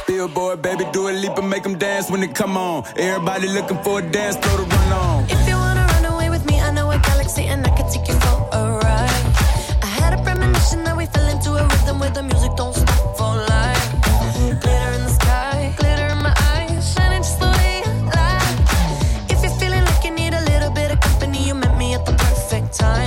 Billboard, baby, do a leap and make them dance when they come on. Everybody looking for a dance floor to run on. If you wanna run away with me, I know a galaxy and I can take you for a ride. I had a premonition that we fell into a rhythm where the music don't stop for life. Glitter in the sky, glitter in my eyes, shining just the way I like. If you're feeling like you need a little bit of company, you met me at the perfect time.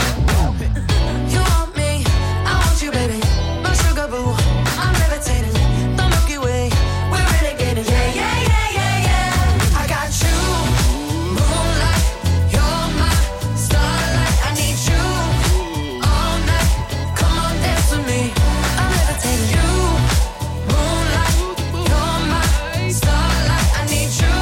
You want me, I want you, baby. My sugar boo, I'm levitating. The Milky Way, we're renegading. Yeah, yeah, yeah, yeah, yeah. I got you, moonlight. You're my starlight. I need you all night. Come on, dance with me. I'm levitating. You, moonlight. You're my starlight. I need you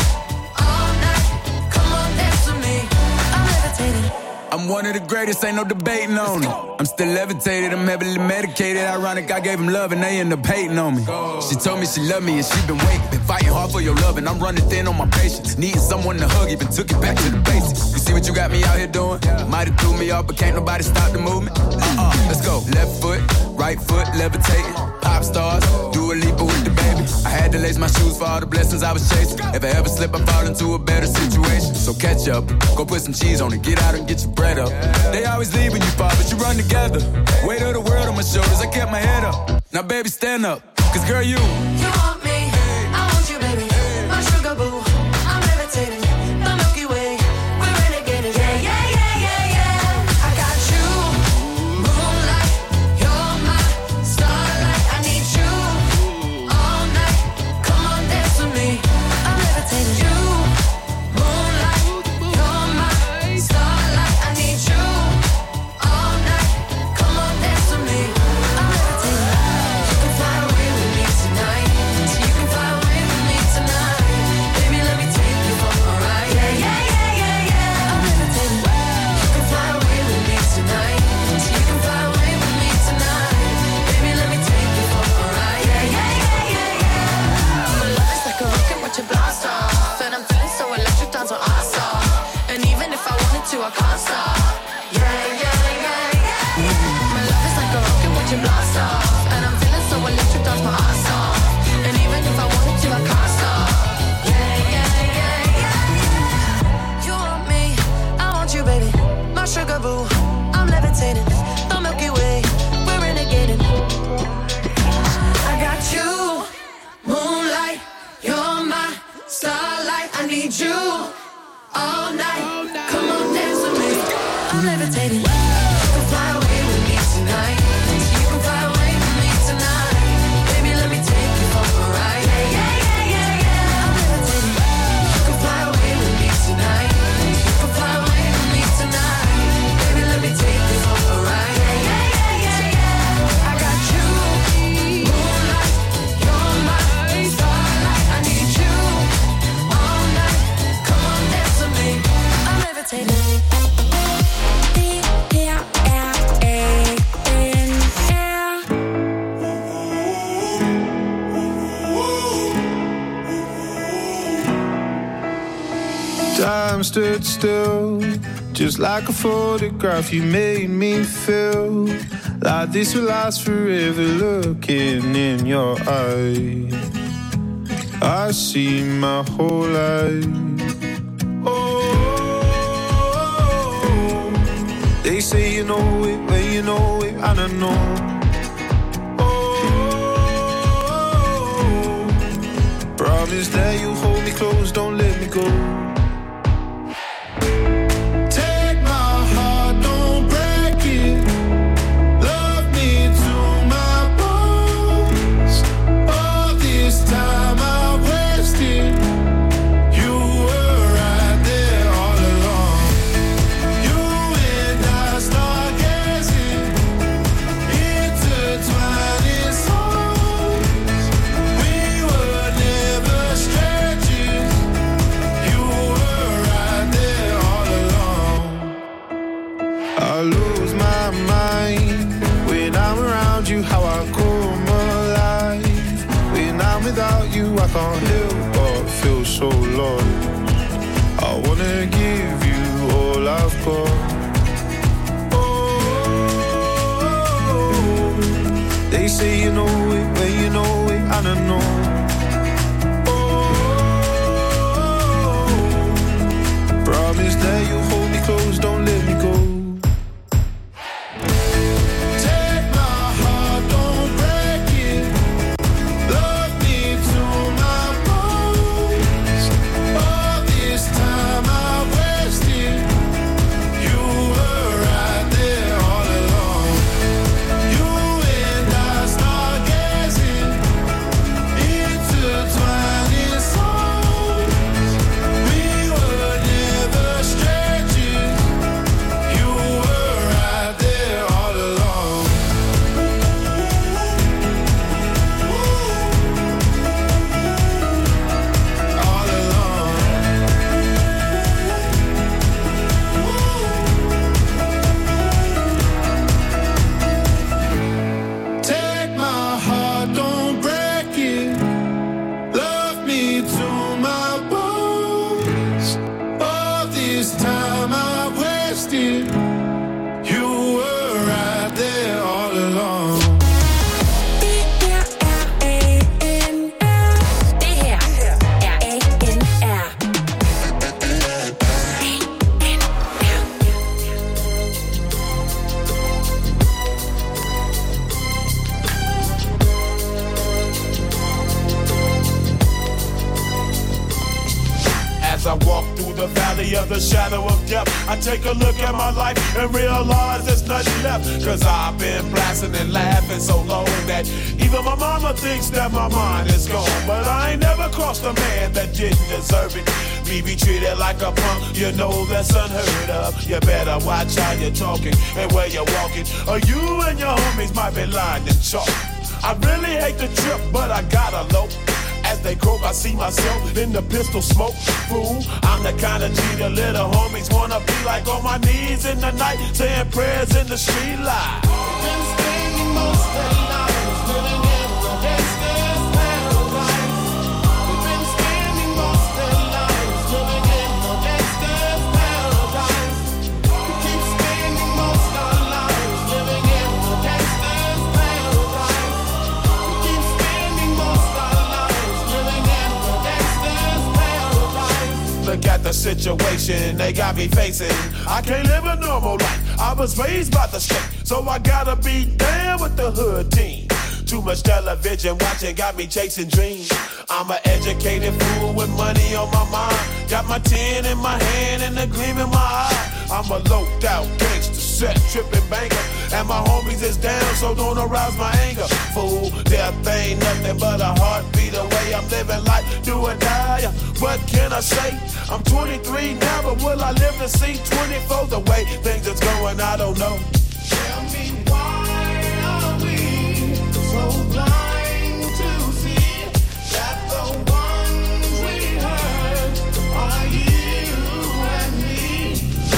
all night. Come on, dance with me. I'm levitating. I'm one of the greatest, ain't no debating on it. I'm still levitated, I'm heavily medicated. Ironic, I gave them love and they end up hating on me. She told me she loved me and she been waiting. Been fighting hard for your love and I'm running thin on my patience. Needing someone to hug, even took it back to the basics. You see what you got me out here doing? Might have threw me off, but can't nobody stop the movement. Let's go. Left foot, right foot, levitating. Pop stars, do a leap with the baby. I had to lace my shoes for all the blessings I was chasing. If I ever slip, I fall into a better situation. So catch up, go put some cheese on it, get out and get your bread up. They always leaving you far, but you run together. Weight of the world on my shoulders, I kept my head up. Now baby, stand up, cause girl, you want me, I want you, baby. My sugar boo, I'm levitating. The Milky Way, we're renegading. Yeah, yeah, yeah, yeah, yeah. I got you, moonlight. You're my starlight. I need you all night. Come on, dance with me. I'm levitating. You, moonlight. You're my starlight. I need you all night. Come on, dance with me. I'm levitating. You can fly away with me tonight. You can fly away with me tonight. Baby, let me take you for a ride. Yeah, yeah, yeah, yeah, yeah. I'm levitating. You can fly away with me tonight. You can fly away with me tonight. Baby, let me take you for a ride. Yeah, yeah, yeah, yeah, yeah. My love is like a rocket, watch it blast off. And I'm feeling so electric, dance on awesome. And even if I wanted to, I can't stop. Yeah, yeah, yeah, yeah. My love is like a rocket, watch it blast off. And I'm feeling so electric, dance my ass off. And even if I wanted to, I can't stop. Yeah, yeah, yeah, yeah. You want me, I want you, baby. My sugar boo, I'm levitating. The Milky Way, we're renegading. I got you, moonlight. You're my starlight. I need you all night. Come on, dance with me. I'm levitating. You can fly away with me tonight. You can fly away with me tonight. Baby, let me take you for a ride. Yeah, yeah, yeah, yeah, yeah. I'm levitating. You can fly away with me tonight. You can fly away with me tonight. Baby, let me take you for a ride. Yeah, yeah, yeah, yeah, yeah. I got you, moonlight. You're my starlight. I need you all night. Come on, dance with me. I'm levitating. Time stood still, just like a photograph. You made me feel like this will last forever. Looking in your eyes, I see my whole life. Oh, they say you know it, well you know it, and I know. Oh, promise that you hold me close, don't let me go. I can't help but feel so lost. I wanna give you all I've got. Oh, they say you know it, well you know it, and I know. As I walk through the valley of the shadow of death, I take a look at my life and realize there's nothing left. Cause I've been blasting and laughing so long that even my mama thinks that my mind is gone. But I ain't never crossed a man that didn't deserve it. Me be treated like a punk, you know that's unheard of. You better watch how you're talking and where you're walking, or you and your homies might be lined in chalk. I really hate the trip, but I gotta low. As they croak, I see myself in the pistol smoke. Fool, I'm the kind of G the little homies wanna be like, on my knees in the night, saying prayers in the street light. Been spending most of the lives living in the gangster's paradise. We've been spending most of the lives living in the gangster's paradise. We keep spending most of our lives living in the gangster's paradise. We keep spending most of our lives living in the gangster's paradise. Look at the situation they got me facing. I can't live a normal life. I was raised by the state, so I gotta be down with the hood team. Too much television watching got me chasing dreams. I'm an educated fool with money on my mind. Got my 10 in my hand and a gleam in my eye. I'm a loped out gangster, set tripping banker, and my homies is down, so don't arouse my anger. Fool, death ain't nothing but a heartbeat away. I'm living life, do or die. What can I say? I'm 23 now, but will I live to see 24? The way things is going, I don't know. Tell me why are we so blind to see that the ones we hurt are you and me?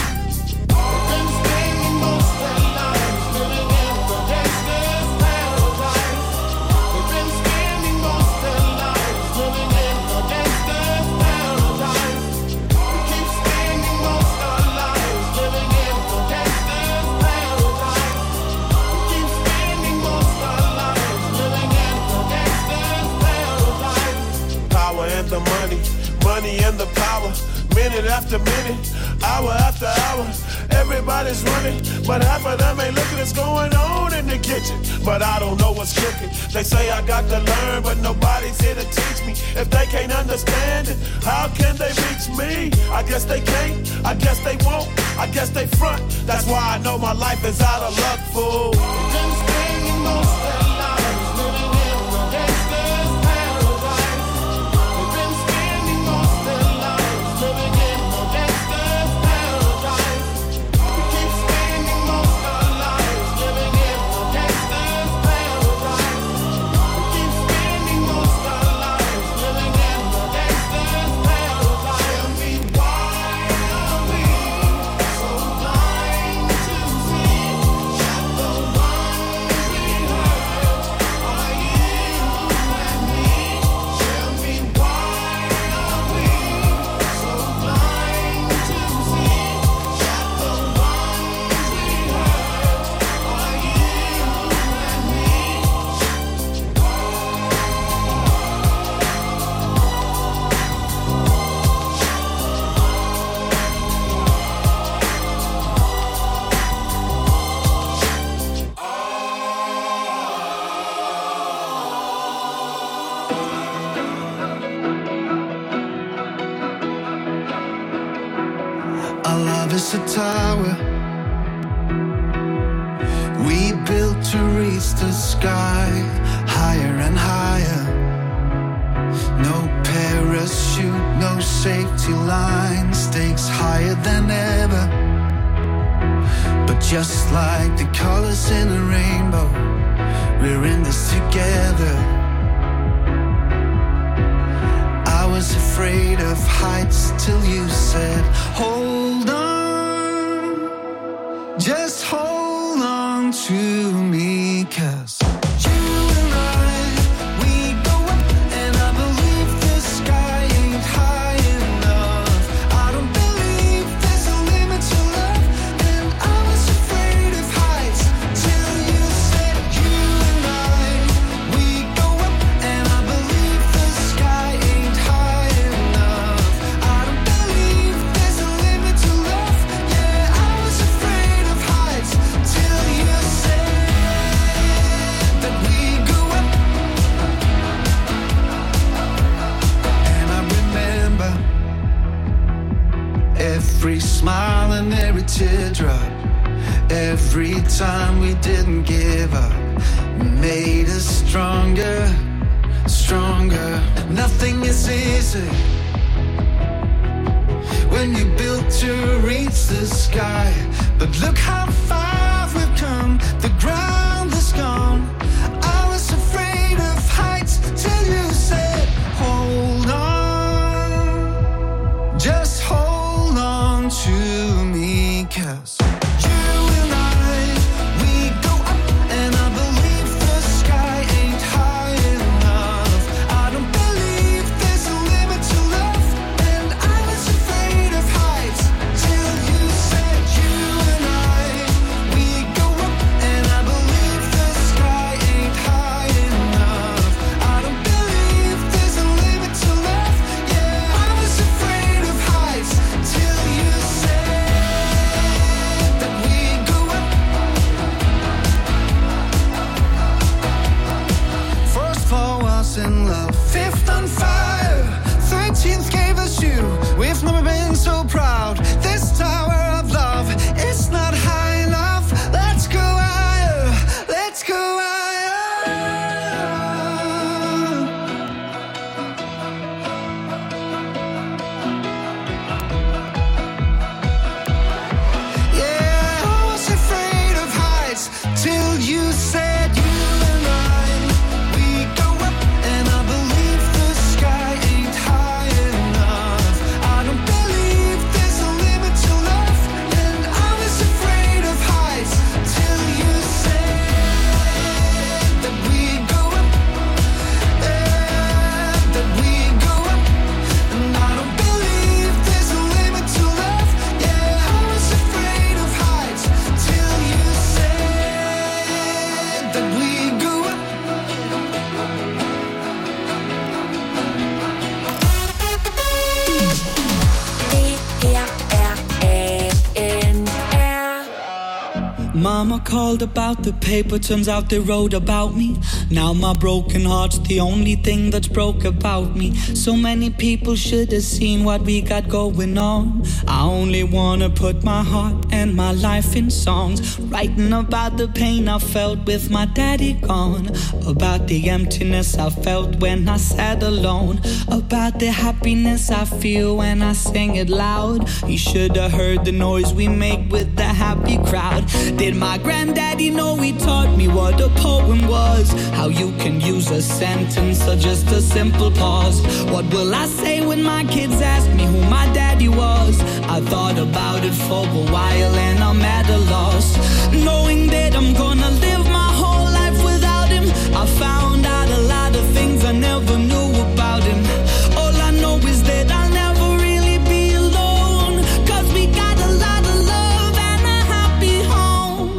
We've been spending most of our lives living in the gangster's paradise. We've been spending most of our lives living in the gangster's paradise. We keep spending most of our lives living in the gangster's paradise. We keep spending most of our lives living in the gangster's paradise. Power and the money, money and the power. Minute after minute, hour after hour, everybody's running, but half of them ain't looking what's going on in the kitchen. But I don't know what's cooking. They say I got to learn, but nobody's here to teach me. If they can't understand it, how can they reach me? I guess they can't, I guess they won't, I guess they front. That's why I know my life is out of luck, fool. We've been spending most of our lives living in the gangster's paradise. We've been spending most of our lives living in the gangster's paradise. We keep spending most of our lives living in the gangster's paradise. We keep spending most of our lives living in the gangster's paradise. Tell me why are we so blind to see that the ones we hurt are you and me? Tell me why are we so blind to see that the ones we hurt are you and me? Our love is a tower we built to reach the sky, higher and higher. No parachute, no safety line, stakes higher than ever. But just like the colors in a rainbow, we're in this together. I was afraid of heights till you said, hold on, just hold on to me, 'cause you and we go up, and I believe the sky ain't high enough. I don't believe there's a limit to love, and I was afraid of heights till you said, you and we go up, and I believe the sky ain't high enough. I don't believe there's a limit to love. Yeah, I was afraid of heights till you said. teardrop. Every time we didn't give up, made us stronger, stronger. Nothing is easy when you built to reach the sky. But look how far we've come, the ground is gone. I was afraid of heights till you said, hold on, just hold on to me, 'cause Mama called about the paper, turns out they wrote about me. Now my broken heart's the only thing that's broke about me. So many people should have seen what we got going on. I only wanna put my heart and my life in songs, writing about the pain I felt with my daddy gone, about the emptiness I felt when I sat alone, about the happiness I feel when I sing it loud. You should have heard the noise we make with the happy crowd. Did my granddaddy know he taught me what a poem was? How you can use a sentence or just a simple pause. What will I say when my kids ask me who my daddy was? I thought about it for a while and I'm at a loss, knowing that I'm gonna live my whole life without him. I found out a lot of things I never knew about him. All I know is that I'll never really be alone, 'cause we got a lot of love and a happy home.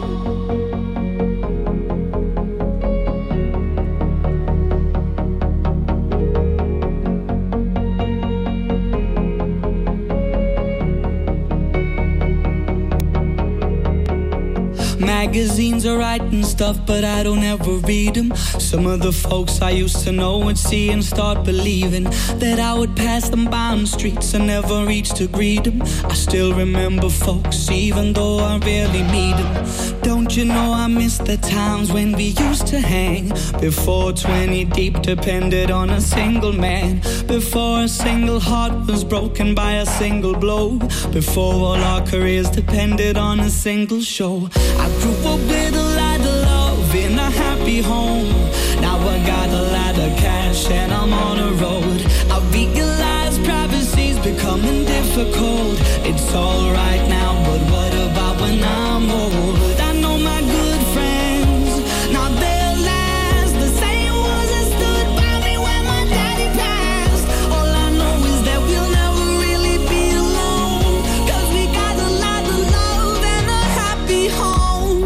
Magazines are writing stuff, but I don't ever read them. Some of the folks I used to know would see and start believing that I would pass them by on the streets and never reach to greet them. I still remember folks, even though I rarely meet them. Don't you know I miss the times when we used to hang? Before 20 deep depended on a single man. Before a single heart was broken by a single blow. Before all our careers depended on a single show. I grew up with a lot of love in a happy home. Now I got a lot of cash and I'm on a road. I realize privacy's becoming difficult. It's alright now, but what about when I'm old? I know my good friends, now they'll last. The same ones that stood by me when my daddy passed. All I know is that we'll never really be alone, 'cause we got a lot of love and a happy home.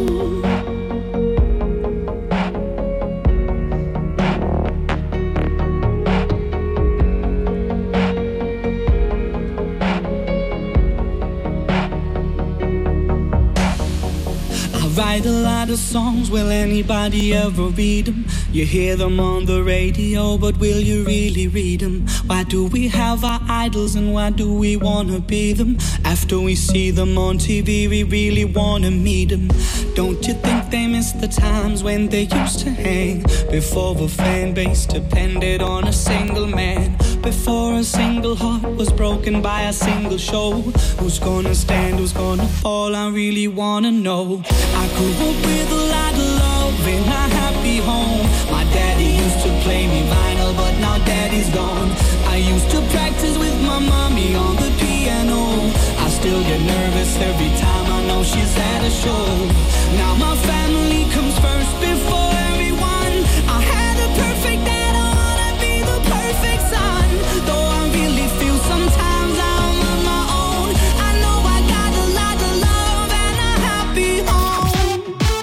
write a lot of songs, will anybody ever read them? You hear them on the radio, but will you really read them? Why do we have our idols and why do we wanna be them? After we see them on TV, we really wanna meet them. Don't you think they miss the times when they used to hang? Before the fan base depended on a single man, before a single heart was broken by a single show. Who's gonna stand, who's gonna fall, I really wanna know. I grew up with a lot of love in a happy home. My daddy used to play me vinyl, but now daddy's gone. I used to practice with my mommy on the piano. I still get nervous every time I know she's at a show. Now my family comes first before everyone. I had a perfect dad, I wanna be the perfect son. Though I really feel sometimes I'm on my own, I know I got a lot of love and a happy home.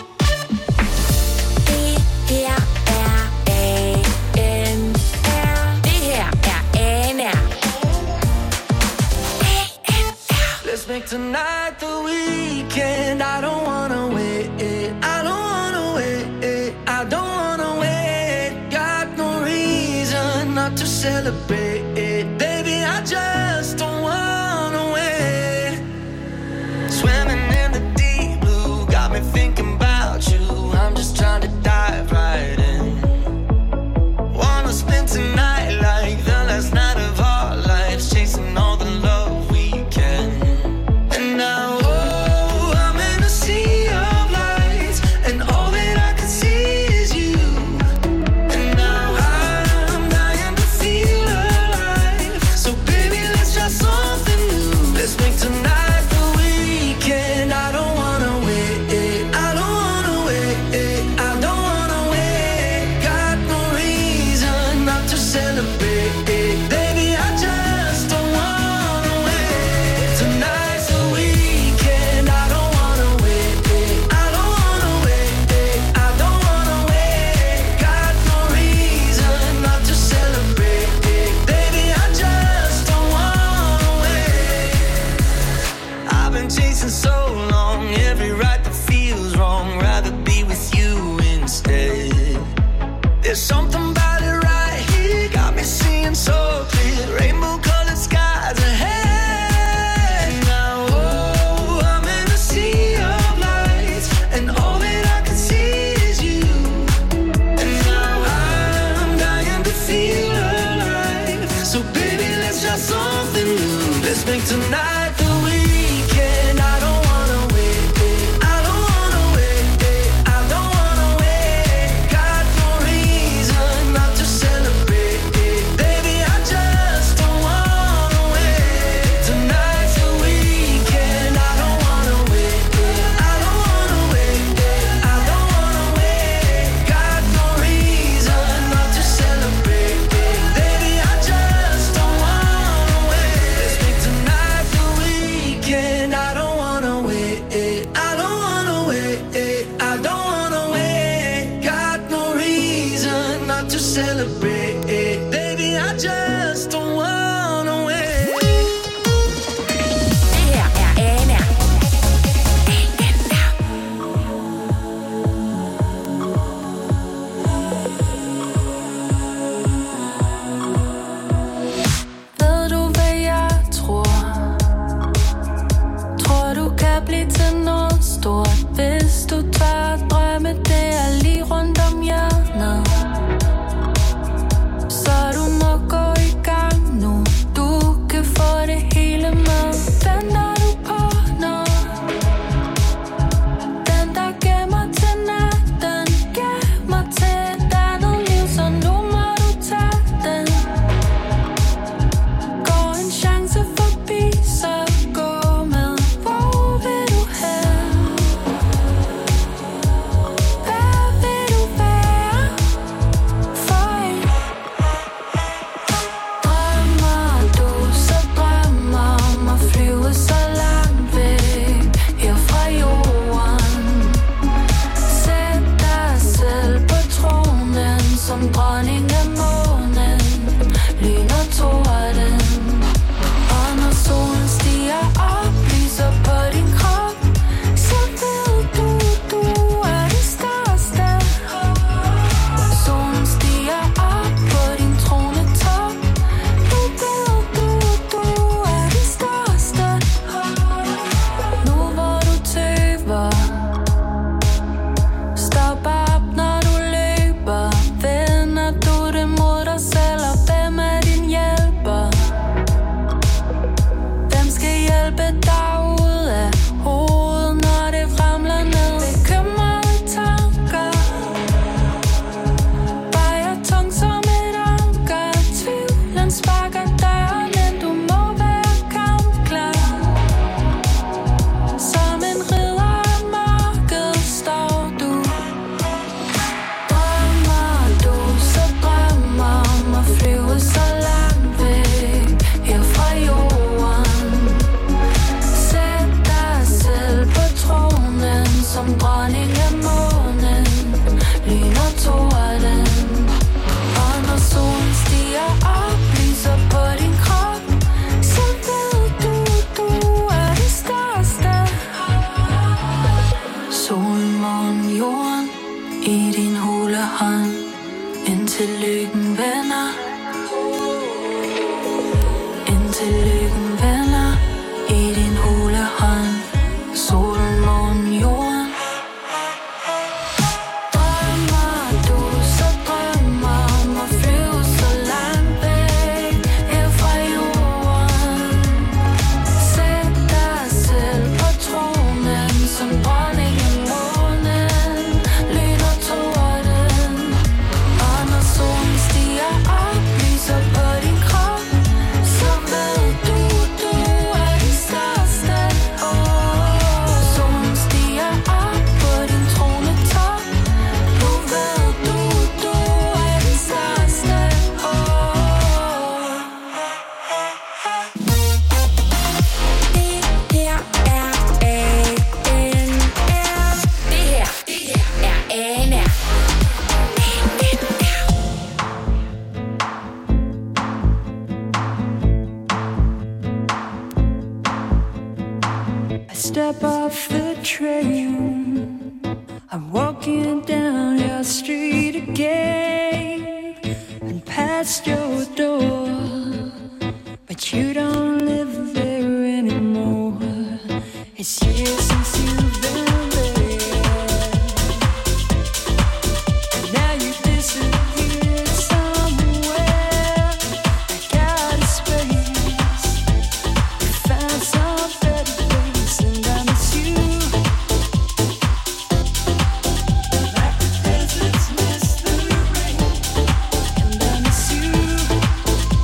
Let's make tonight the weekend. I don't wanna wait. I don't wanna wait. I don't wanna wait. Got no reason not to celebrate. Baby, I just don't wanna wait. Swimming in the deep blue got me thinking about you. I'm just trying to dive right in. Wanna spend tonight like the last night of our lives, chasing all the love we can. And now, oh, I'm in a sea of lights, and all that I can see is you. And now I'm dying to feel alive. So baby, let's try something new. Let's make tonight the weekend. I don't wanna wait. I don't wanna wait. I don't wanna wait. Got no reason not to celebrate. Baby, I just don't wanna wait. Tonight's the weekend. I don't wanna wait. I don't wanna wait. I don't wanna wait. Got no reason not to celebrate. Baby, I just don't wanna wait. I've been chasing so long, every right that feels wrong. Rather be with you instead. There's something about it right here, got me seeing so clear. Rainbow colored skies ahead. Now, oh, I'm in a sea of lights, and all that I can see is you. And now I'm dying to feel alive. So baby, let's try something new. Let's make tonight the weekend. I don't wanna wait. I don't wanna wait. I don't wanna wait. Got no reason not to celebrate. Baby, I just don't wanna wait. Tonight's the weekend. I don't wanna wait. I don't wanna wait. I don't wanna wait. Got no reason not to celebrate. Baby, I just don't wanna wait. Let's make tonight the til lykken vender i din hule hånd. Solen, månen, jorden. Drømmer du, så drømmer om at flyve så langt væk her fra jorden. Sæt dig selv på tronen som dronning i månen. Lyn og torden. Og når solen stiger op, lyser på din krop, så ved du er den største. Solen stiger op på din tronetop. Nu ved du er den største. I step off the train. I'm walking down your street again and past your door, but you don't live there anymore. It's years since you've been there, and now you disappeared somewhere. I got a space, found some better place, and I miss you. Like the deserts miss the rain, and I miss you.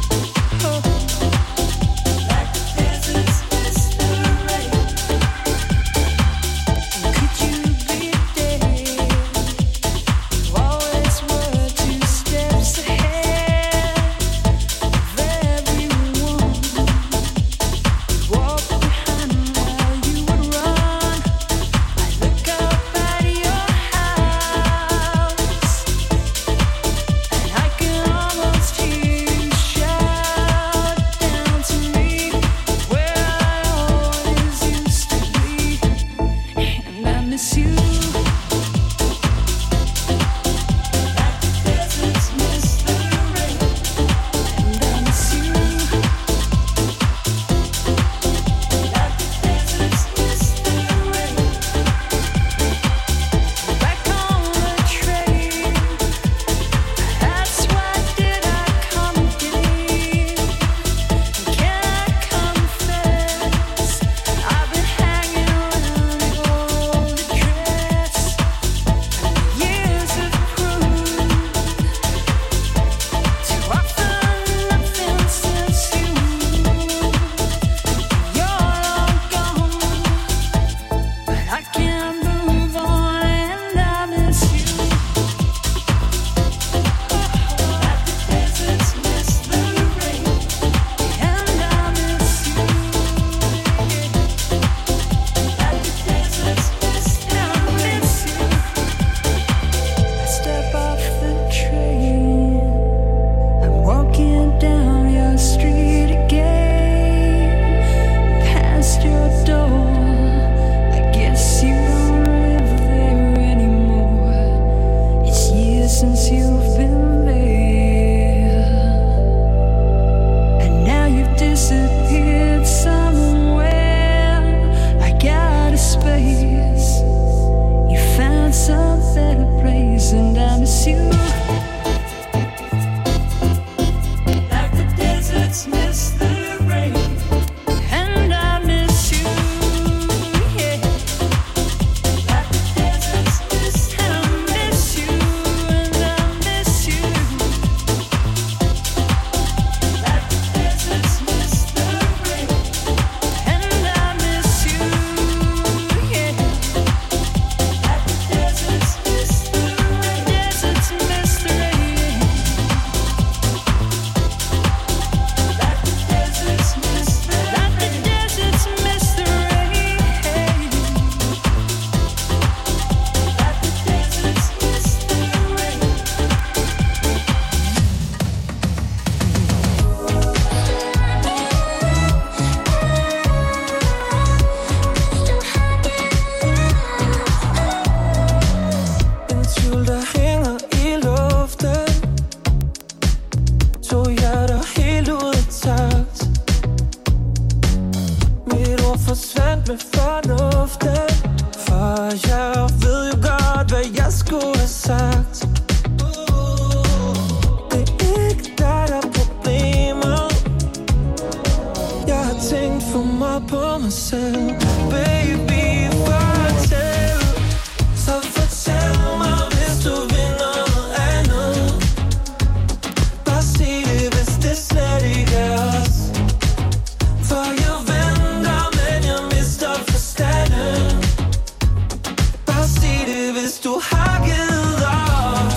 mig selv. Baby, fortæl. Så fortæl mig, hvis du vil noget andet. Bare sig det, hvis det slet ikke er os. For jeg venter, men jeg mister forstanden. Bare sig det, hvis du har givet op.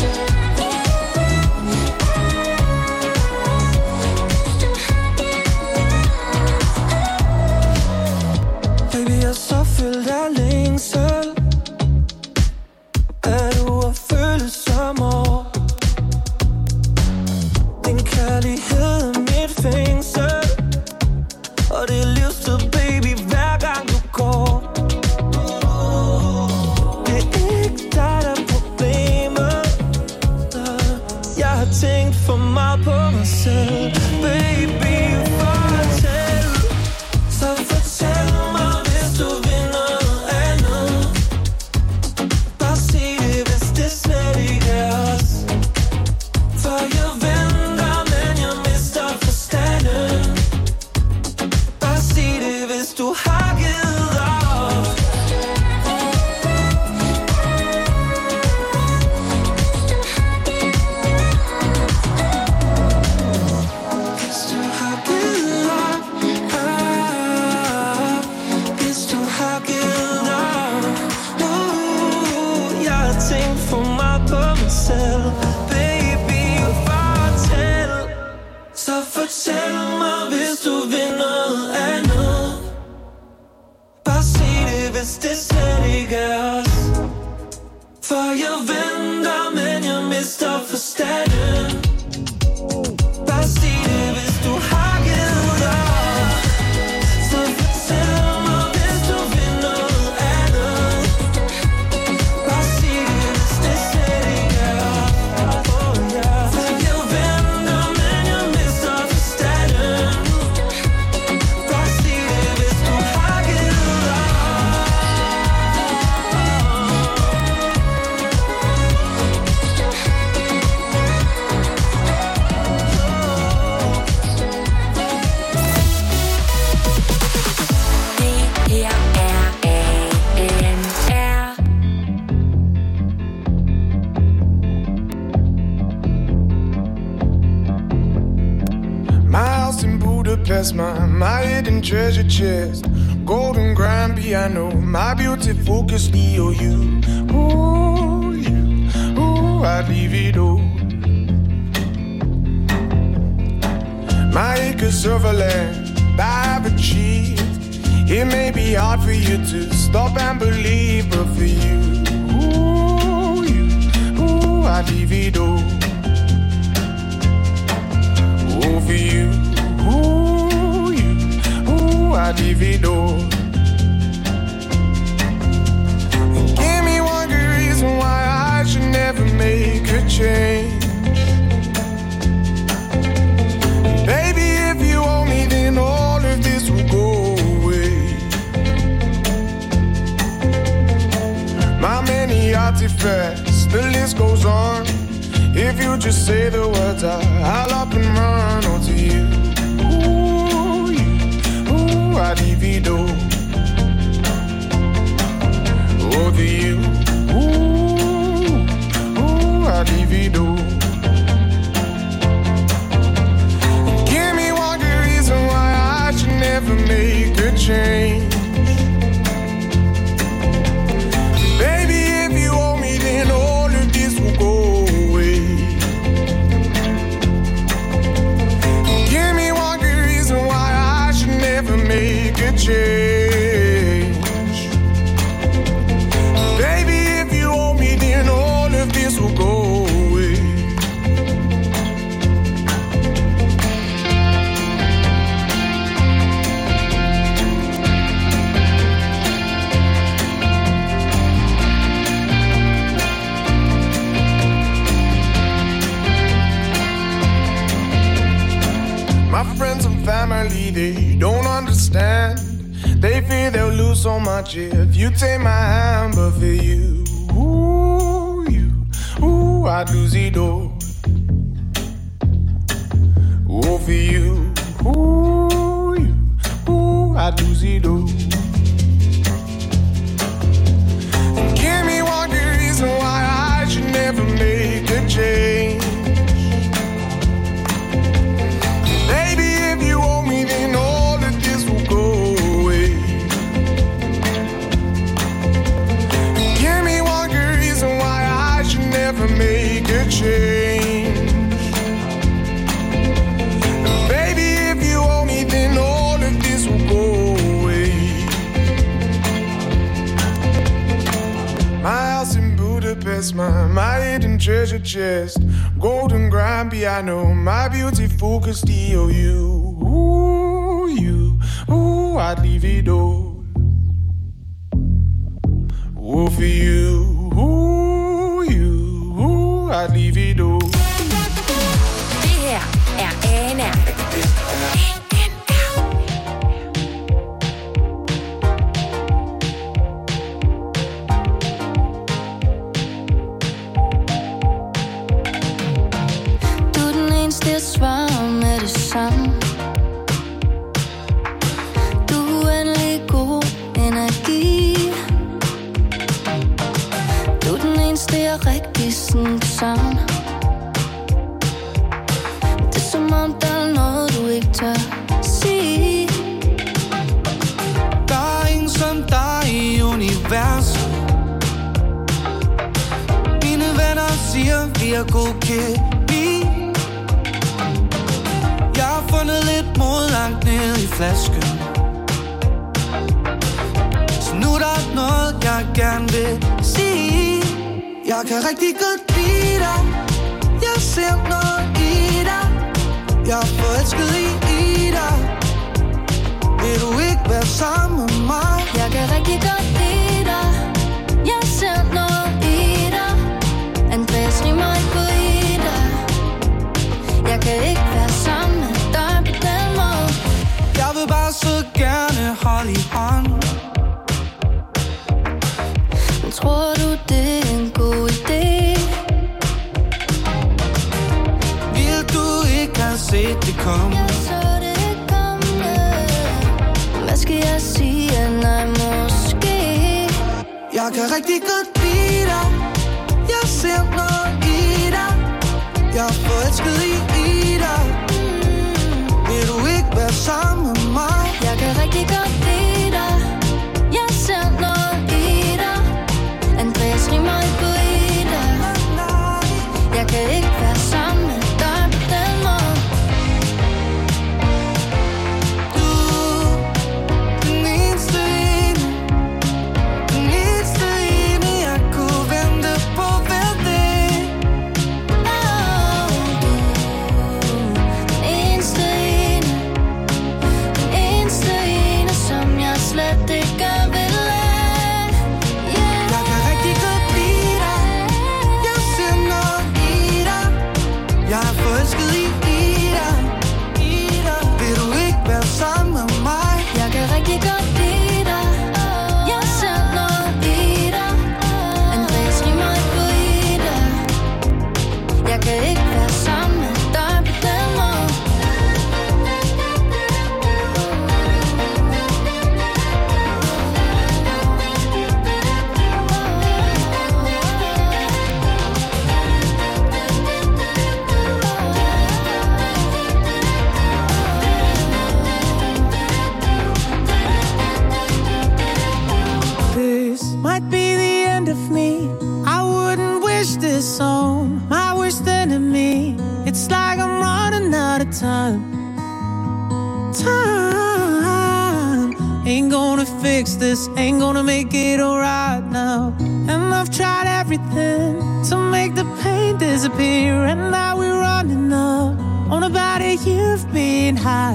Baby, jeg er så fyldt af længsel. Er du at føle som år? Din kærlighed er mit fængsel. Og det er livstid, baby, hver gang du går. Det er ikke dig, der er problemet. Jeg har tænkt for meget på mig selv. Baby, fortæl. Så fortæl mig, hvis du vil noget andet. Bare sig det, hvis det slet ikke er os. For jeg venter, men jeg mister forstanden. Bare sig det, hvis du har givet op. Hvis du har givet op, hvis du har givet op. Jeg har tænkt for meget på mig selv. Baby, fortæl. Så fortæl mig, hvis du vil noget andet. Bare sig det, hvis det slet ikke er os. For jeg venter, men jeg mister forstanden. Bare sig det, hvis du har givet op. Så fortæl mig, hvis du vil noget andet. Bare sig det, hvis det slet ikke er os. For jeg venter, men jeg mister forstanden. Bare sig det, hvis du har givet op. My house in Budapest, my hidden treasure chest, golden grand piano, my beauty focus, EOU. Ooh, you, ooh, I'd leave it all. My acres of land I've achieved. It may be hard for you to stop and believe, but for you, ooh, I'd leave it all. Oh, for you, I'd leave it all. Give me one good reason why I should never make a change. Baby, if you owe me, then all of this will go away. My many artifacts, the list goes on. If you just say the words, I'll up and run onto you. Ooh, I'd leave it all. Over you. Ooh, I'd leave it all. Give me one good reason why I should never make a change. Baby, if you owe me, then all of this will go away. Give me one good reason why I should never make a change. Baby, if you owe me, then all of this will go away. My friends and family, they don't understand. They fear they'll lose so much if you take my hand. But for you, I'd lose it all. Oh, for you, I'd I'd lose it all. And give me one good reason why I should never make a change. Baby, if you owe me, then all of this will go away. And give me one good reason why I should never make a change. And baby, if you owe me, then all of this will go away. My house in Budapest, my hidden treasure chest, golden grand piano, my beautiful Castillo. Ooh, I'd leave it all. Ooh, for you, I'd leave it all. Det her er ANR. Du er den eneste, jeg svarer med det samme. Du er uendelig god energi. Du er den eneste, jeg rigtig sådan savner. Det er som om, der er noget, du ikke tør sige. Der er ingen som dig i universet. Mine venner siger, vi er god kemi. Jeg har fundet lidt mod langt ned i flasken. Så nu er der noget, jeg gerne vil sige. Jeg kan rigtig godt lide dig. Jeg ser noget i dig. Jeg er forelsket i dig. Vil du ikke være sammen med mig? Jeg kan rigtig godt lide dig. Jeg ser noget i dig. Andreas rimer ikke på i dig. Jeg kan ikke være sammen med dig på den måde. Jeg vil bare så gerne holde i hånd. Men tror du, det er en god idé? Vil du ikke have set det komme? Jeg så det komme. Hvad skal jeg sige? Nej, måske. Jeg kan rigtig godt lide dig. Jeg ser noget i dig. Jeg er forelsket i dig. Vil du ikke være sammen med mig? Jeg kan rigtig godt lide dig. Jeg ser noget i dig. Andreas rimer ikke på i dig. Jeg kan ikke være sammen med dig på den måde. Du, den eneste ene. Den eneste ene, jeg kunne vente på hver dag. Den eneste ene. Den eneste ene, som jeg slet ikke vil lade. Jeg kan rigtig godt lide dig. Jeg ser noget i dig. Jeg er forelsket i dig. Vil du ikke være sammen med mig? Jeg kan rigtig godt lide dig. Jeg ser noget i dig. Andreas rimer ikke på i dig. Jeg kan ikke være sammen med dig på den måde. This might be the end of me. I wouldn't wish this on my worst enemy. It's like I'm running out of time. Ain't gonna fix this, ain't gonna make it alright now. And I've tried everything to make the pain disappear. And now we're running up on about a year of being high.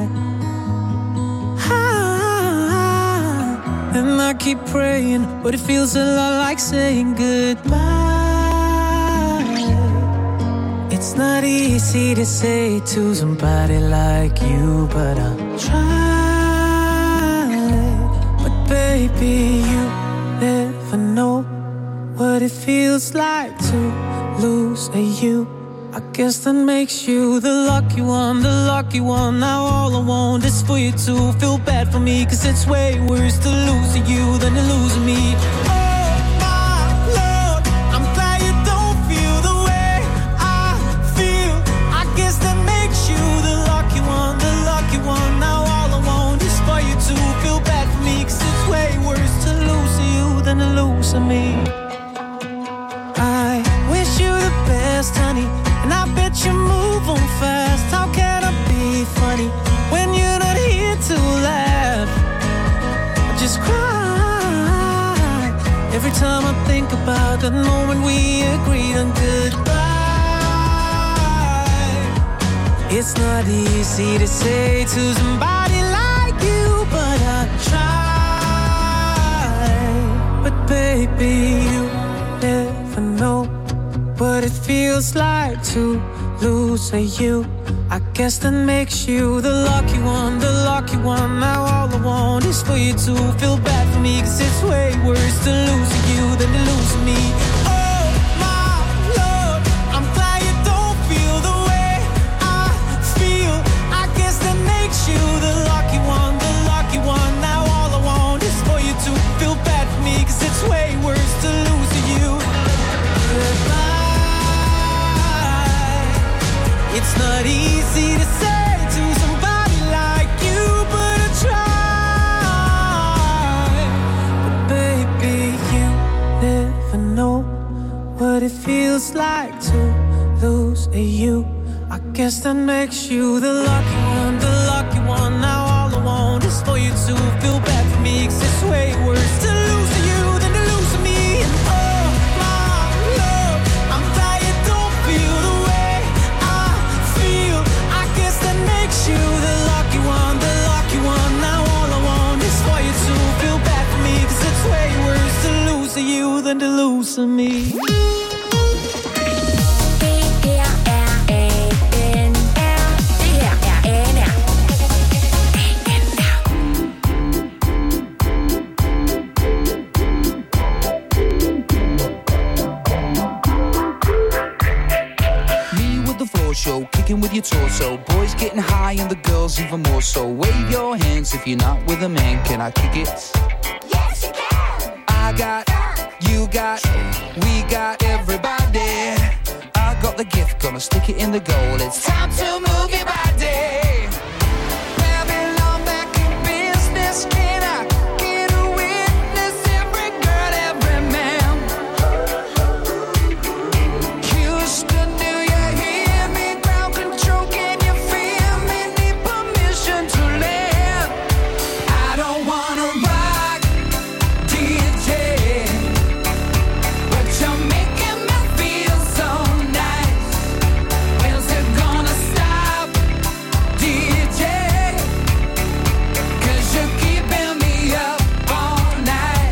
And I keep praying, but it feels a lot like saying goodbye. It's not easy to say to somebody like you, but I'll try. But baby, you never know what it feels like to lose a you. I guess that makes you the lucky one, the lucky one. Now all I want is for you to feel bad for me, 'cause it's way worse to lose you than to lose me. Oh my Lord, I'm glad you don't feel the way I feel. I guess that makes you the lucky one, the lucky one. Now all I want is for you to feel bad for me, 'cause it's way worse to lose you than to lose me. I wish you the best, honey, and I bet you move on fast. How can I be funny when you're not here to laugh? I just cry every time I think about that moment we agreed on goodbye. It's not easy to say to somebody like you, but I try. But baby, you never know what it feels like to lose you. I guess that makes you the lucky one, the lucky one. Now all I want is for you to feel bad for me, 'cause it's way worse to lose you than to lose me. Oh my Lord, I'm glad you don't feel the way I feel. I guess that makes you the lucky one, the lucky one. Now all I want is for you to feel bad for me, 'cause it's way worse to lose you. It's not easy to say to somebody like you, but I try. But baby, you never know what it feels like to lose you. I guess that makes you the lucky one, the lucky one. Now all I want is for you to feel bad for me, 'cause it's way worse to lose you than to lose me. And oh my Lord, I'm glad you don't feel the way I feel. I guess that makes you the lucky one, the lucky one. Now all I want is for you to feel bad for me, 'cause it's way worse to lose you than to lose me. Show, kicking with your torso. Boys getting high and the girls even more so. Wave your hands if you're not with a man. Can I kick it? Yes, you can. I got, you got, we got everybody. I got the gift, gonna stick it in the goal. It's time to move your body. Babylon back in business. Can I get a witness? Every girl, every man. Houston, do you hear me? Ground control, can you feel me? Need permission to land. I don't wanna rock, DJ, but you're making me feel so nice. When's it gonna stop, DJ? 'Cause you're keeping me up all night.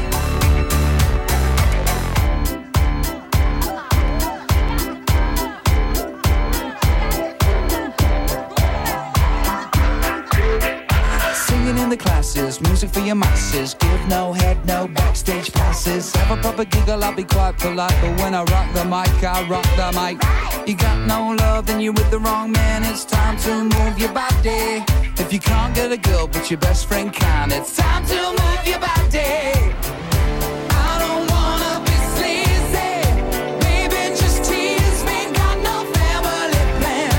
Singing in the classes, music for your masses. Give no head, no backstage passes. Have a proper giggle, I'll be quite polite. But when I rock the mic, I rock the mic. You got no love, then you're with the wrong man. It's time to move your body. If you can't get a girl, but your best friend can, it's time to move your body. I don't wanna be sleazy. Baby, just tease me. Got no family plan.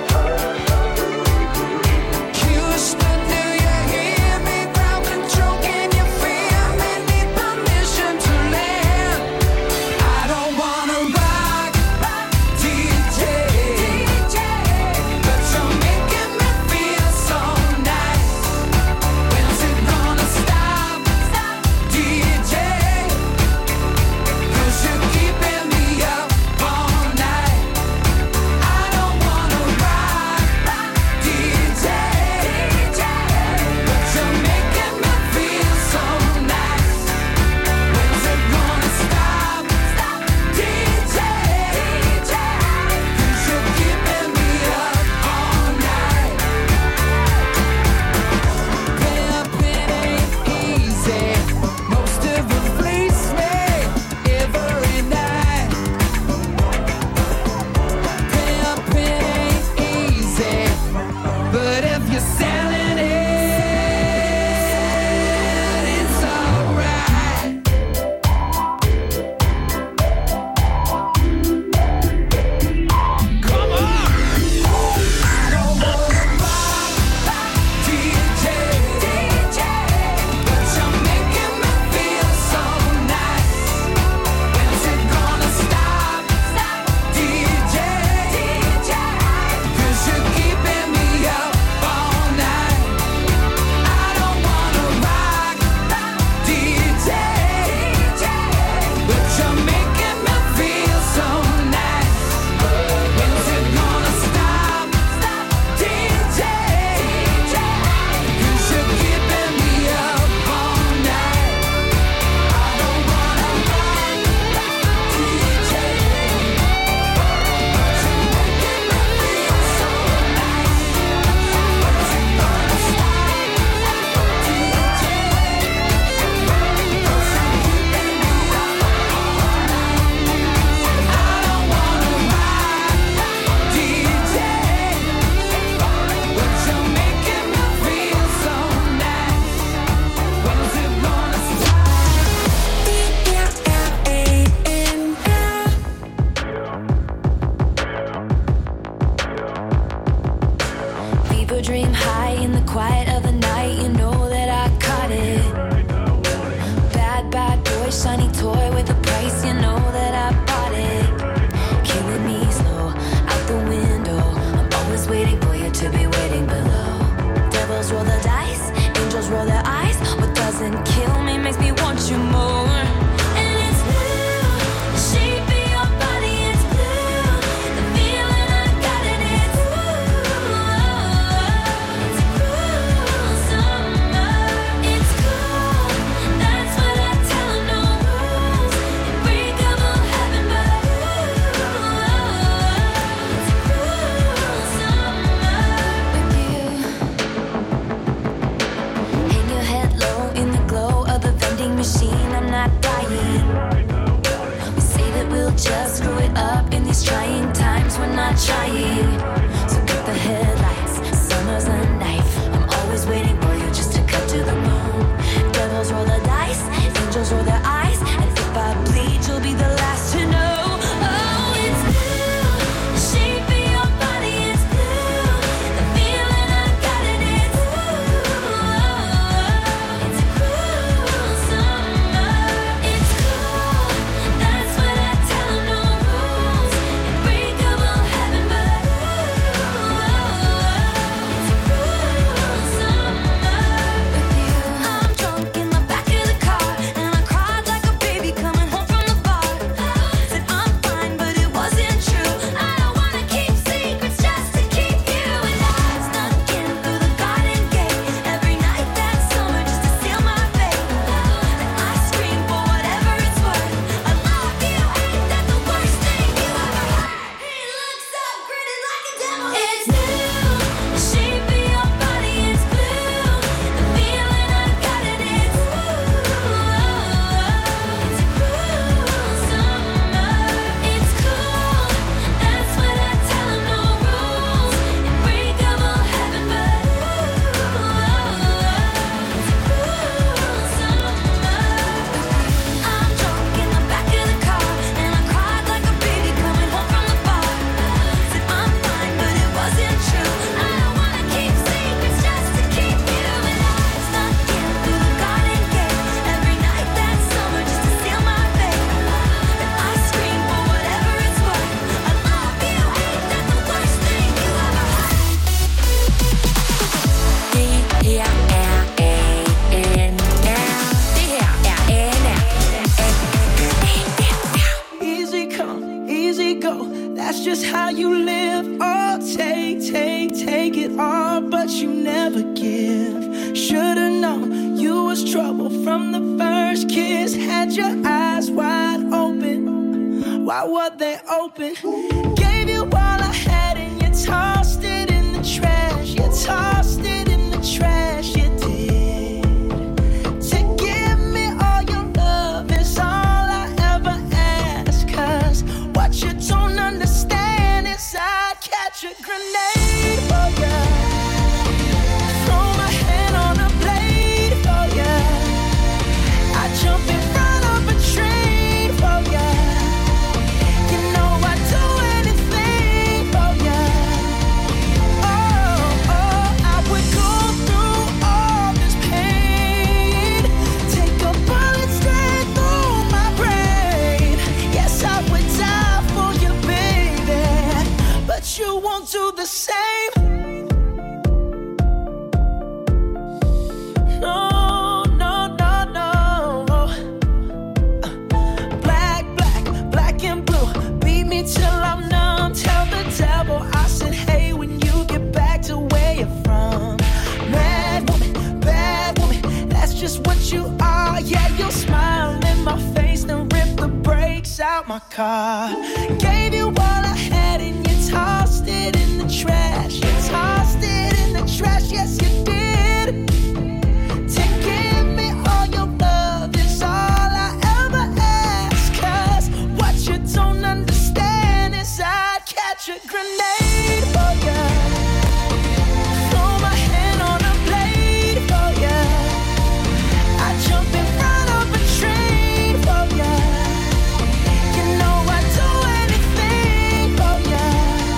Houston, do you hear me? Ground control, can you feel me? Need permission to land. I don't wanna rock, DJ, but you're making me feel so nice. When's it gonna stop, DJ? you're selling it. It's alright. Come on. I don't wanna rock, DJ, but you're making me feel so nice. When's it gonna stop, DJ? 'Cause you're keeping me up all night. I don't wanna rock, DJ, but you're making me feel so nice. When's it gonna stop, DJ? 'Cause you're keeping me up all night. I don't wanna rock, DJ, but you're making me feel so nice. When's it gonna stop, DJ? 'Cause you're keeping me up all night. I don't wanna rock, DJ, but you're making me feel so nice. When's it gonna stop? People dream high in the quiet of the night. You know that I caught it. Bad, bad boy, shiny toy with a price. You know that I bought it. Killing me slow out the window. I'm always waiting for you to be waiting below. Devils roll the dice, angels roll their eyes. What doesn't kill me makes me want you more. And it's blue, the shape of your body. It's blue, the feeling I got in it. It's cruel summer. It's cool. That's what I tell 'em. No rules. Unbreakable heaven, but it's cruel summer with you. Hang your head low in the glow of the vending machine. I'm not dying. We say that we'll just screw it up in these trying times. We're not trying. So cut the headlights. Summer's a knife. I'm always waiting for you just to cut to the bone. Devils roll the dice. Angels roll their eyes. And if I bleed, you'll be the last to know. Oh, it's blue. The shape of your body. It's blue. The feeling I got in it. It's cruel summer. It's cool. That's what I tell 'em. No rules. Unbreakable heaven, but it's cruel summer with you. I'm drunk in the back of the car, and I cried like a baby coming home from the bar. Said I'm fine, but it wasn't true. I don't wanna keep secrets just to keep you. And I snuck in through the garden gate every night that summer just to seal my fate. Then I scream for whatever it's worth. I love you, ain't that the worst thing you ever heard? He looks up, grinning like a devil. It's blue, the shape of your body. It's blue, the feeling I got in it. It's cruel summer. It's cool. That's what I tell 'em. No rules. Unbreakable heaven, but it's cruel summer. I'm drunk in the back of the car, and I cried like a baby coming home from the bar. Said I'm fine, but it wasn't true. I don't wanna keep secrets just to keep you. And I snuck in through the garden gate every night that summer just to seal my fate. Then I scream for whatever it's worth. I love you, ain't that the worst thing you ever heard? Easy come, easy go. That's just how you live. Oh, take it all, but you never give. Should've known you was trouble from the first kiss. Had your eyes wide open. Why were they open? Gave you all I had and you tossed it in the trash. You tossed it in the trash. You did. To give me all your love is all I ever ask. 'Cause what you don't understand is I'd catch a grenade for you. out my car. Gave you all I had and you tossed it in the trash. You tossed it in the trash, yes you did. To give me all your love is all I ever ask. 'Cause what you don't understand is I'd catch a grenade for ya. Throw my hand on a blade for ya. I'd jump in front of a train for ya. You know I'd do anything for ya.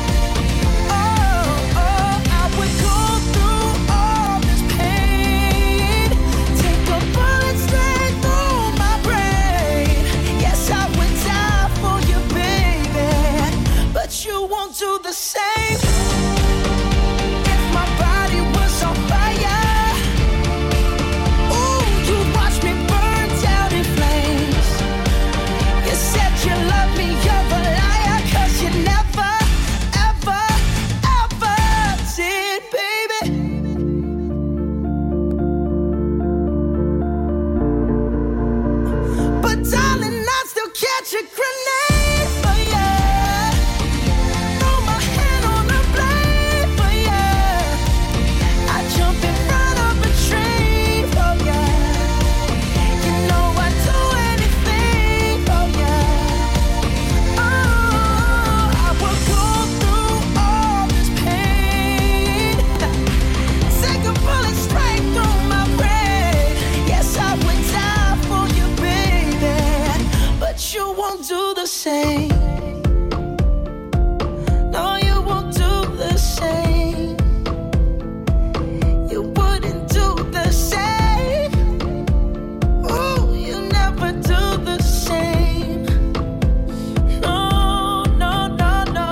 Oh, I would go through all this pain. Take a bullet straight through my brain. Yes, I would die for you, baby. But you won't do the same. If my body was on fire, ooh, you'd watch me burn down in flames. You said you love me, you're a liar. 'Cause you never, ever, ever did, baby. But darling, I'd still catch a grenade for ya. Throw my hand on a blade for ya. I'd jump in front of a train for ya. You know I'd do anything for ya. Oh, I would go through all this pain. Take a bullet straight through my brain. Yes, I would die for you, baby. But you won't do the same. No, you won't do the same. You wouldn't do the same. Ooh, you never do the same. No, no, no, no.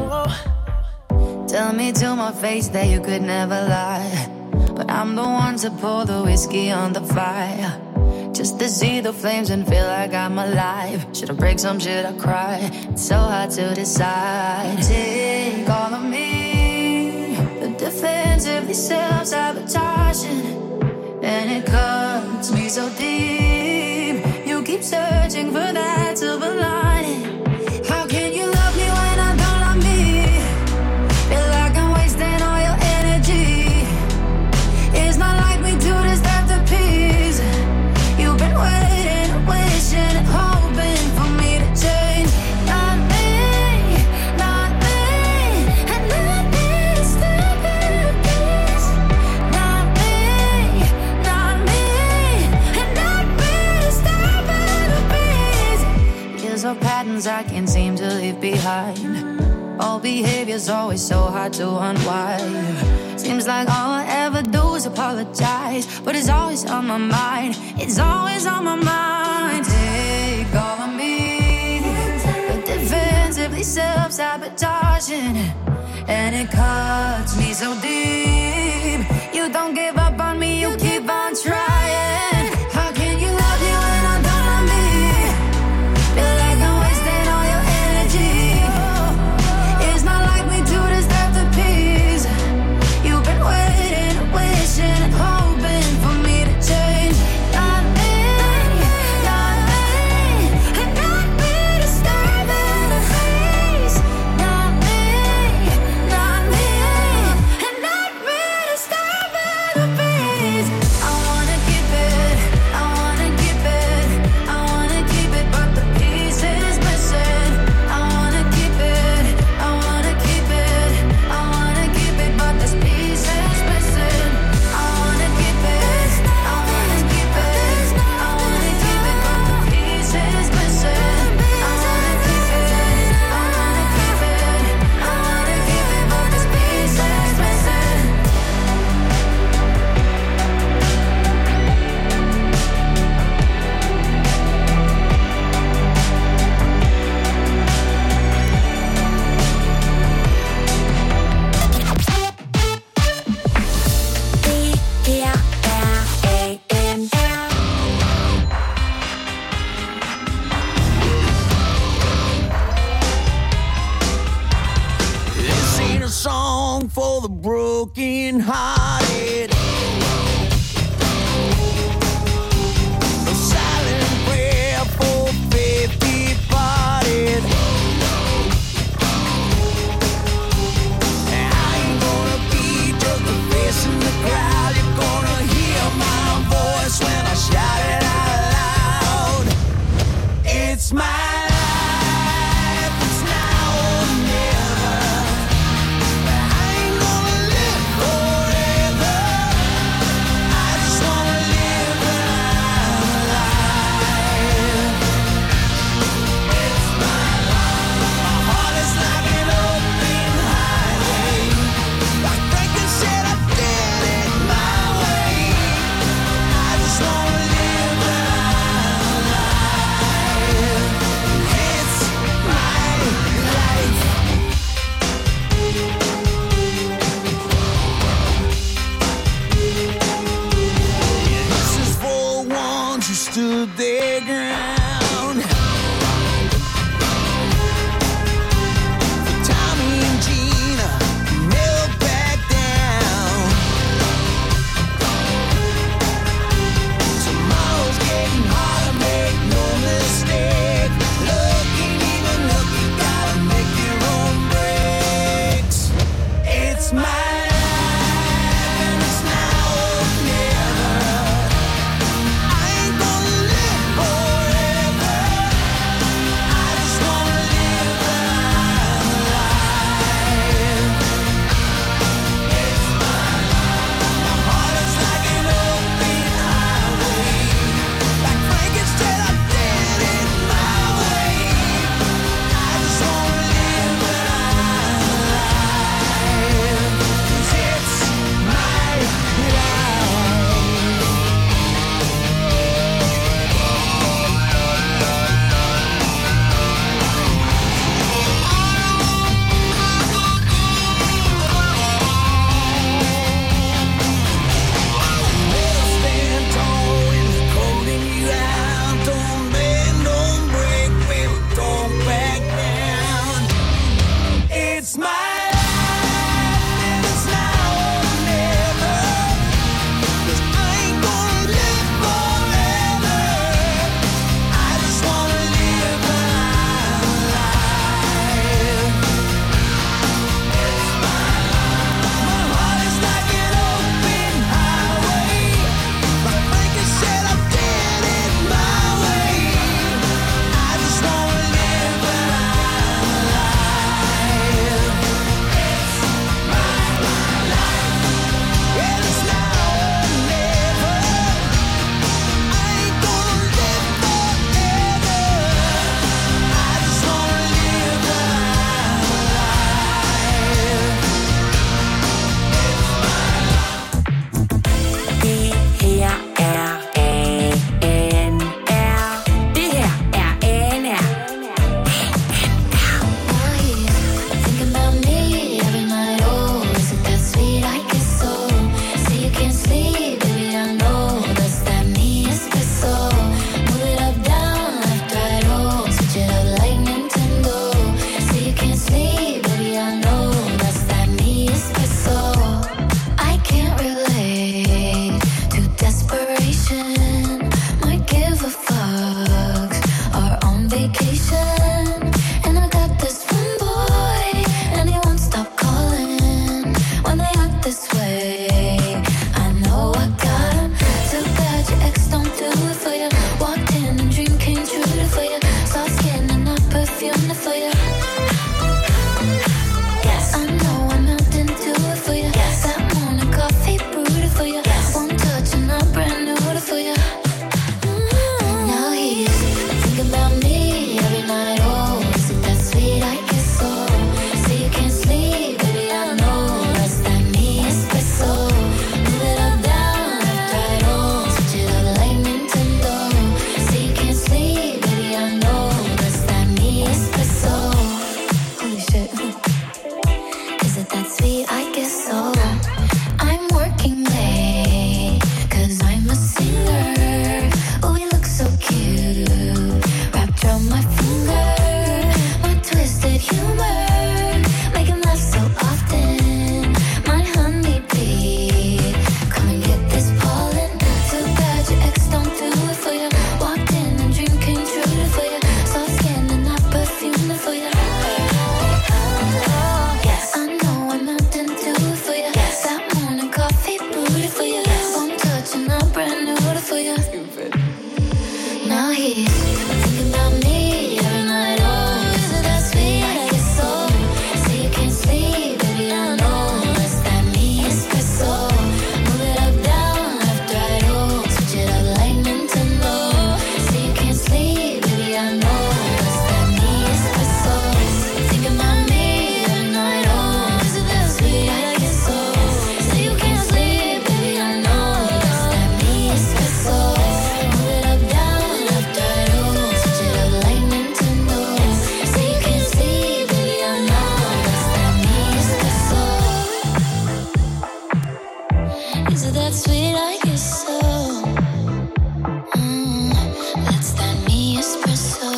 Tell me to my face that you could never lie. But I'm the one to pour the whiskey on the fire. Just to see the flames and feel like I'm alive. Should I break some, should I cry? It's so hard to decide. Take all of me, the defensively self-sabotaging, and it cuts me so deep. You keep searching for that silver lining. How can you love me when I don't love me? Feel like I'm wasting all your energy. It's not like we do this after peace. You've been waiting and wishing and hoping for me to change. Not me, not me, and not me to step in peace. Not me, not me, and not me to step in peace. Years of patterns I can't seem to leave behind. All behavior's always so hard to unwind. Seems like all I ever do is apologize, but it's always on my mind. It's always on my mind. Take all of me, but defensively self-sabotaging, and it cuts me so deep. You don't give up on me, you keep on trying. How can you love me when I don't love me? Feel like I'm wasting all your energy. It's not like we do this after peace. You've been waiting and wishing and hoping for me to change. Not me, not me, and not me to step in the face. Not me, and not me sweet like espresso. That's that me espresso.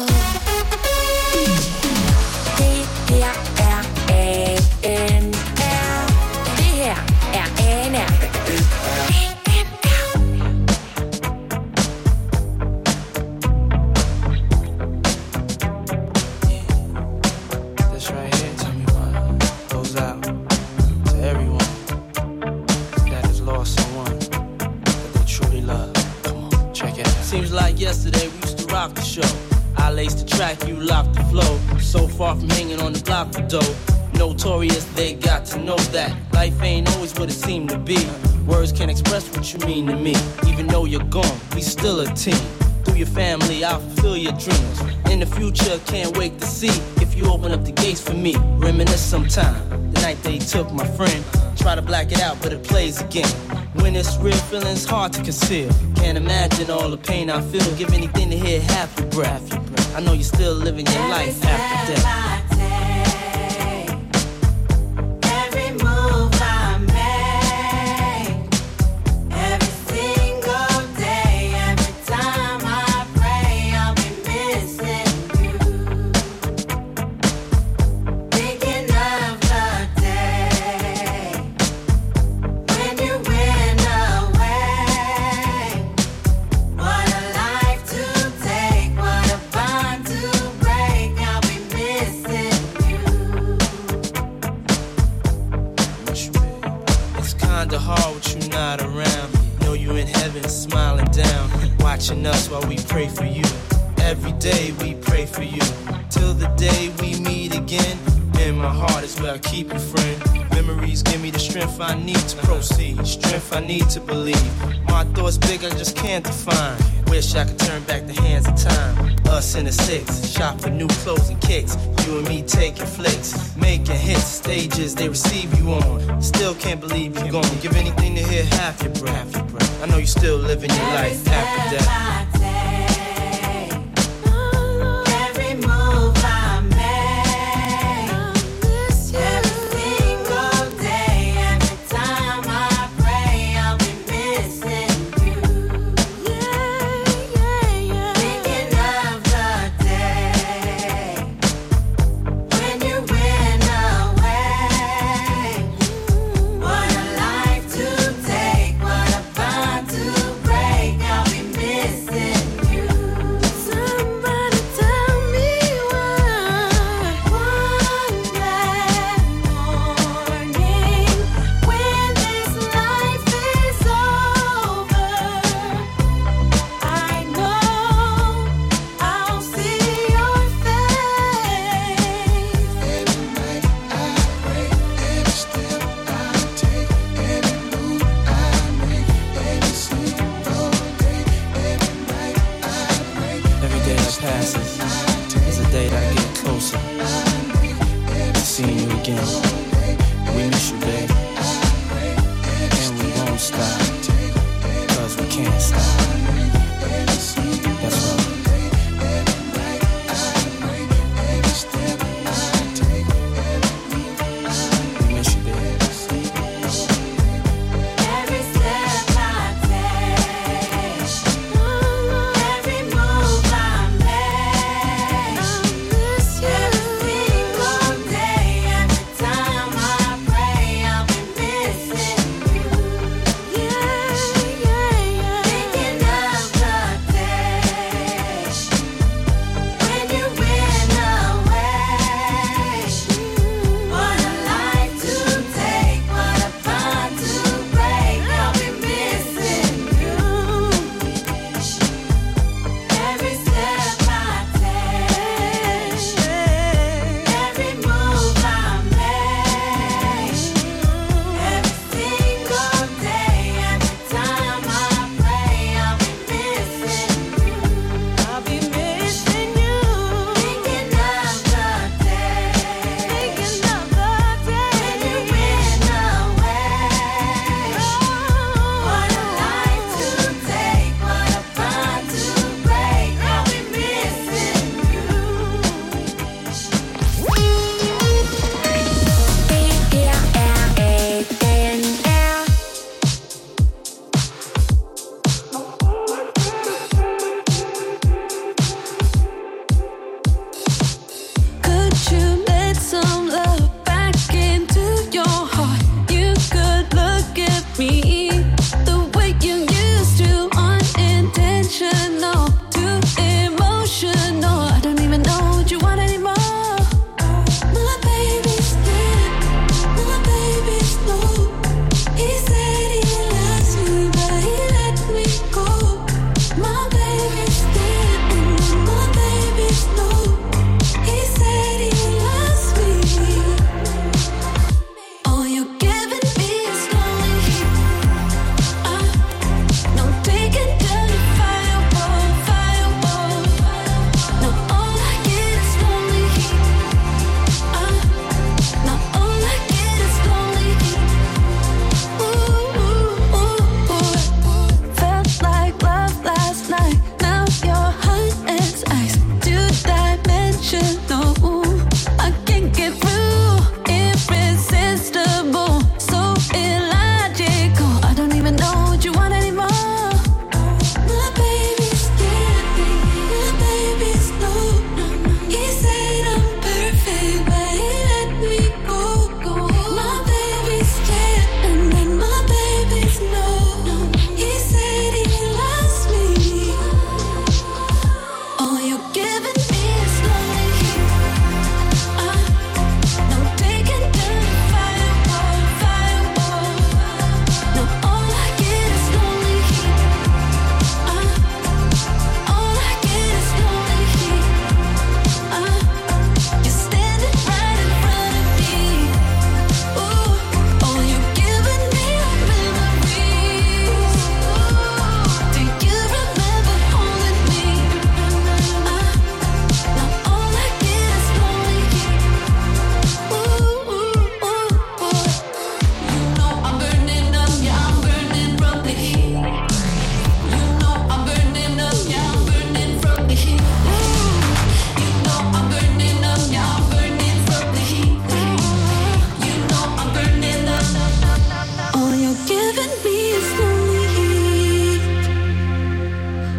This right here, tell me what goes out to everyone that has lost someone that they truly love. Come on, check it out. Seems like yesterday we used to rock the show. I laced the track, you locked the flow. So far from hanging on the block for dough. Notorious, they got to know that life ain't always what it seemed to be. Words can't express what you mean to me. Even though you're gone, we still a team. Through your family, I'll fulfill your dreams. In the future, can't wait to see if you open up the gates for me. Reminisce sometime, the night they took my friend. Try to black it out, but it plays again. When it's real, feeling's hard to conceal. Can't imagine all the pain I feel. Give anything to hear half your breath. I know you're still living your life after death. Watching us while we pray for you. Every day we pray for you. Till the day we meet again. In my heart is where I keep you, friend. Memories give me the strength I need to proceed. Strength I need to believe. My thoughts big, I just can't define. Wish I could turn back the hands of time. Us in the six, shop for new clothes and kicks. You and me taking flicks, making hits, stages they receive you on. Still can't believe you're gone. Give anything to hear half your breath. I know you're still living your life after death. Missing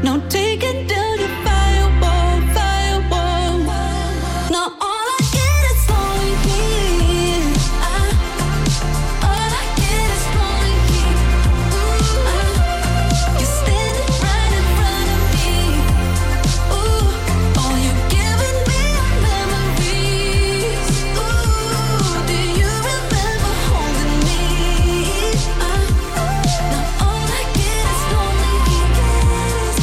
No, take it down your firewall, firewall. Now all I get is lonely here. All I get is lonely here. You're standing right in front of me. Ooh, all you're giving me are memories. Ooh, do you remember holding me? Now all I get is lonely here.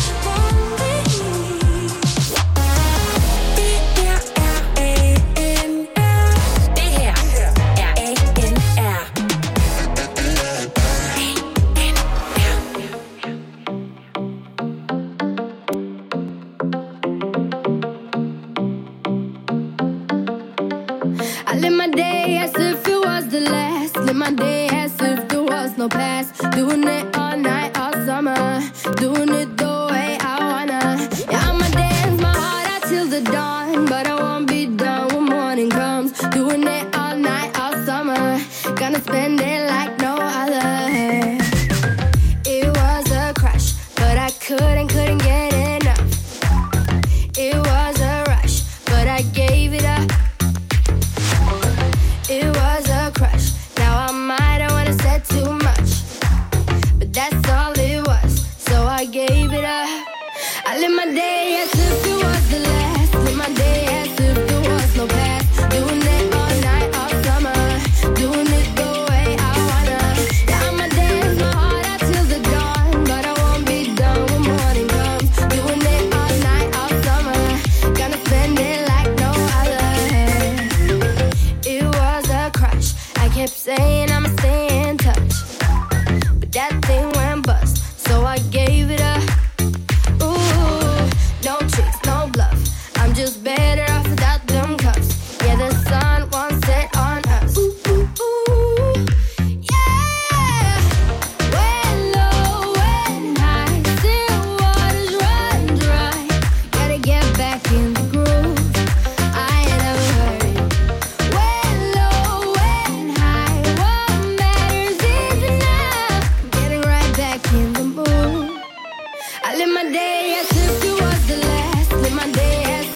I live my day as if it was the last. Live my day as if there was no past. Doing it all night, all summer. Doing it the way I wanna. Yeah, I'ma dance my heart out till the dawn. But I won't be done when morning comes. Doing it all night, all summer. Gonna spend it like no other. It was a crush, but I couldn't get enough. It was a rush, but I gave it up. It was a crush. Now I might have wanna said too much, but that's all it was. So I gave it up. I live my day as if it was the last. Live my day as if there was no past. Doing it all night, all summer. Doing it the way I wanna. Yeah, I'ma dance my heart out till the dawn, but I won't be done when morning comes. Doing it all night, all summer. Gonna spend it like no other. It was a crush. I kept saying I'ma stay in touch, but that thing went bust. So I gave it up. Ooh, no tricks, no bluff. I'm just better off without them cuffs. Yeah, the sun won't set on us. Ooh, ooh, ooh. Yeah. When low, when high, still waters run dry. Gotta get back in the groove. I ain't never heard it. When low, when high, what matters is enough. Getting right back in the mood. I live my day as if